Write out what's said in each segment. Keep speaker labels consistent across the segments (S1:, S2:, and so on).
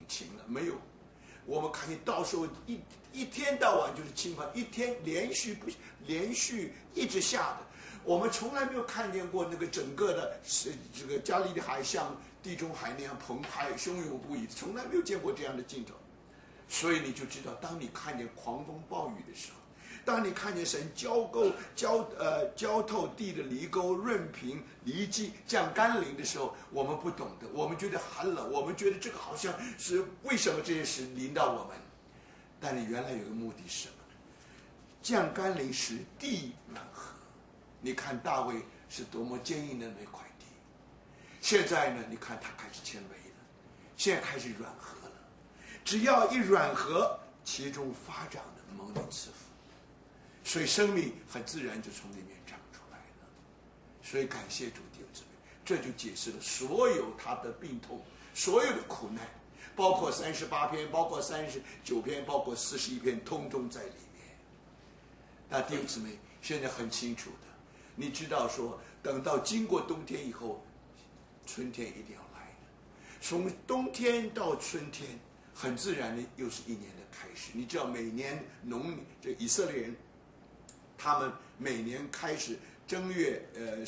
S1: 停了，没有。我们看见到时候一天到晚就是倾盆，一天连续一直下的。我们从来没有看见过那个整个的这个加利利海像地中海那样澎湃汹涌不已，从来没有见过这样的镜头。所以你就知道，当你看见狂风暴雨的时候，当你看见神浇透地的犁沟，润平犁基，降甘霖的时候，我们不懂的，我们觉得寒冷，我们觉得这个好像是为什么这些事临到我们？但是原来有个目的是什么呢？降甘霖使地软和。你看大卫是多么坚硬的那块地，现在呢，你看他开始谦卑了，现在开始软和了。只要一软和，其中发长的蒙恩赐福，所以生命很自然就从里面长出来了。所以感谢主，弟兄姊妹，这就解释了所有他的病痛，所有的苦难，包括38篇，包括39篇，包括41篇，通通在里面。那弟兄姊妹现在很清楚的，你知道说，等到经过冬天以后，春天一定要来的。从冬天到春天，很自然的又是一年的开始。你知道每年这以色列人，他们每年开始正月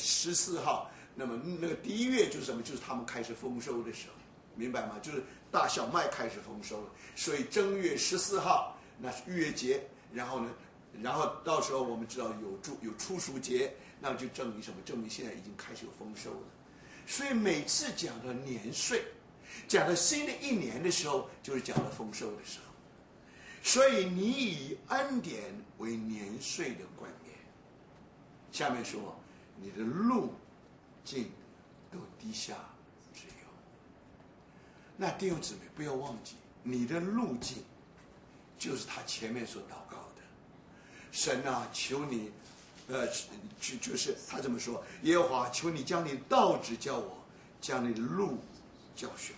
S1: 14号，那么那个第一月就是什么？就是他们开始丰收的时候，明白吗？就是大小麦开始丰收了，所以正月14号那是逾越节，然后到时候我们知道有初熟节，那就证明什么？证明现在已经开始有丰收了。所以每次讲到年岁，讲到新的一年的时候，就是讲到丰收的时候。所以你以恩典为年岁的冠冕。下面说，你的路径都低下之有。那弟兄姊妹不要忘记，你的路径就是他前面所祷告的。神啊，求你就是他这么说，耶和华，求你将你的道指教我，将你的路教训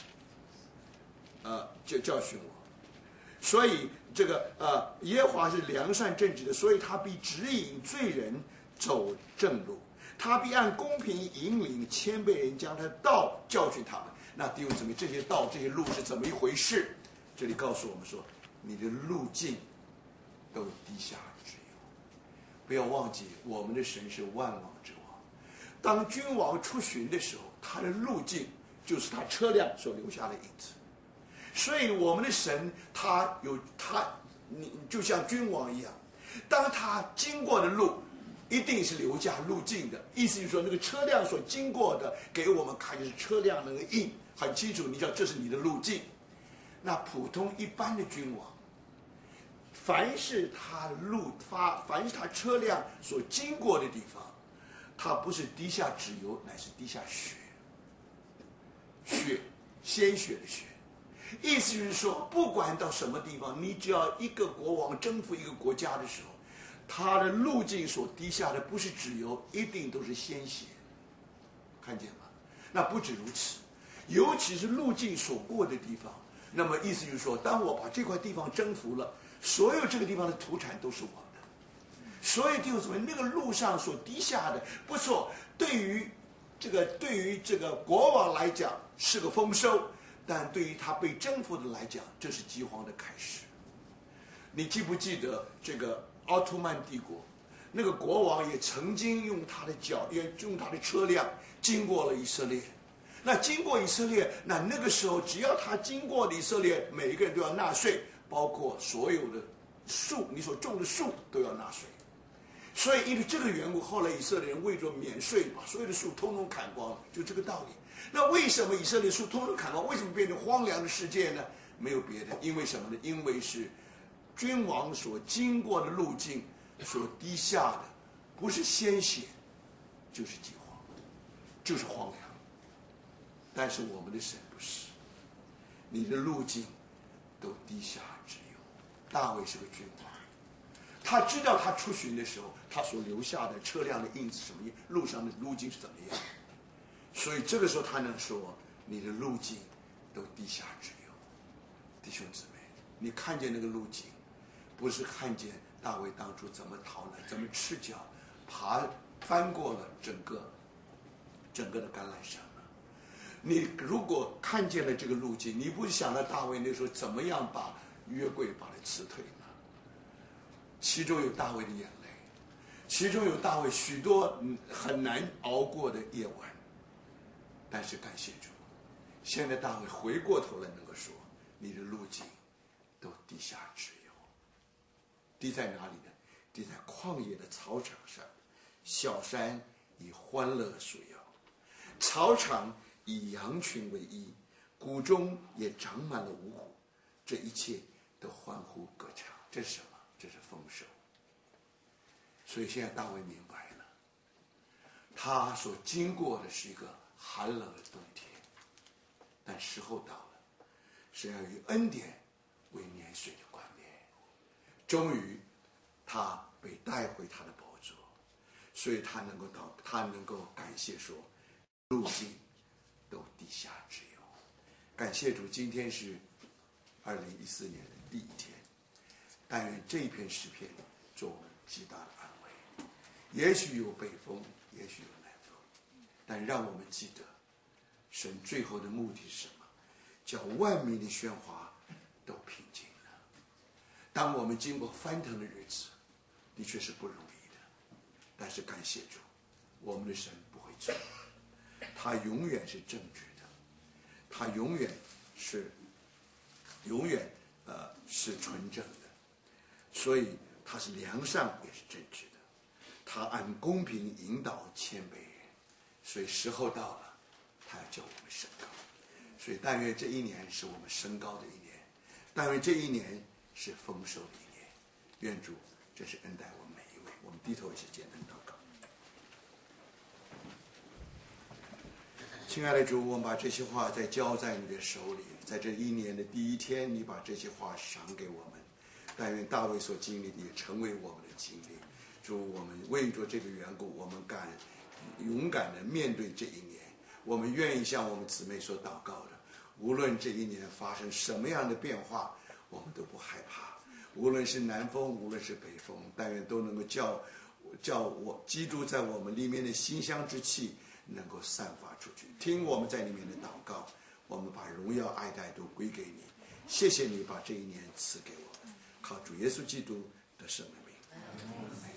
S1: 我，教训我。所以这个耶和华是良善正直的，所以他必指引罪人走正路，他必按公平引领谦卑人，将他的道教训他们。那弟兄姊妹，这些道这些路是怎么一回事？这里告诉我们说，你的路径都低下之有。不要忘记，我们的神是万王之王。当君王出巡的时候，他的路径就是他车辆所留下的影子。所以我们的神你就像君王一样，当他经过的路一定是留下路径的，意思就是说那个车辆所经过的给我们看就是车辆那个印很清楚，你知道这是你的路径。那普通一般的君王，凡是他车辆所经过的地方，他不是滴下脂油，乃是滴下血，鲜血的血。意思就是说，不管到什么地方，你只要一个国王征服一个国家的时候，他的路径所滴下的不是脂油，一定都是鲜血，看见吗？那不止如此，尤其是路径所过的地方，那么意思就是说，当我把这块地方征服了，所有这个地方的土产都是我的。所以弟兄姊妹，那个路上所滴下的，不错，对于这个国王来讲是个丰收，但对于他被征服的来讲，这是饥荒的开始。你记不记得这个奥图曼帝国，那个国王也曾经用他的脚，也用他的车辆经过了以色列。那经过以色列，那个时候只要他经过了以色列，每一个人都要纳税，包括所有的树，你所种的树都要纳税。所以因为这个缘故，后来以色列人为着免税，把所有的树通通砍光了，就这个道理。那为什么以色列树通通砍光？为什么变成荒凉的世界呢？没有别的，因为什么呢？因为是君王所经过的路径所滴下的，不是鲜血，就是饥荒，就是荒凉。但是我们的神不是，你的路径都滴下之有。大卫是个君王，他知道他出巡的时候，他所留下的车辆的印子什么样，路上的路径是怎么样，所以这个时候他能说你的路径都滴下之有。弟兄姊妹，你看见那个路径，不是看见大卫当初怎么逃难，怎么赤脚翻过了整个的橄榄山了。 你如果看见了这个路径，你不是想到大卫那时候怎么样把约柜把它辞退呢？其中有大卫的眼泪，其中有大卫许多很难熬过的夜晚。但是感谢主，现在大卫回过头来能够说，你的路径都地下只有，地在哪里呢？地在旷野的草场上，小山以欢乐束腰，草场以羊群为衣，谷中也长满了五谷，这一切都欢呼歌唱。这是什么？这是丰收。所以现在大卫明白了，他所经过的是一个寒冷的冬天，但时候到了，是要以恩典为年岁的冠冕。终于他被带回他的宝座，所以他能够感谢说，路径都地下只有。感谢主，今天是2014年的第一天，但愿这一篇诗篇做我们极大的安慰。也许有北风，也许有南风，但让我们记得，神最后的目的是什么？叫万民的喧哗都平静了。当我们经过翻腾的日子，的确是不容易的，但是感谢主，我们的神不会错，他永远是正直的，他永远是纯正的，所以他是良善也是正直的，他按公平引导谦卑人，所以时候到了，他要叫我们升高。所以但愿这一年是我们升高的一年，但愿这一年是丰收的一年。愿主真是恩待我们每一位。我们低头一起简单祷告。亲爱的主，我们把这些话再交在你的手里，在这一年的第一天，你把这些话赏给我们。但愿大卫所经历的也成为我们的经历。主，我们为着这个缘故，我们勇敢的面对这一年。我们愿意像我们姊妹所祷告的，无论这一年发生什么样的变化，我们都不害怕。无论是南风，无论是北风，但愿都能够叫我基督在我们里面的馨香之气能够散发出去。听我们在里面的祷告，我们把荣耀爱戴都归给你。谢谢你把这一年赐给我们，靠主耶稣基督的圣名。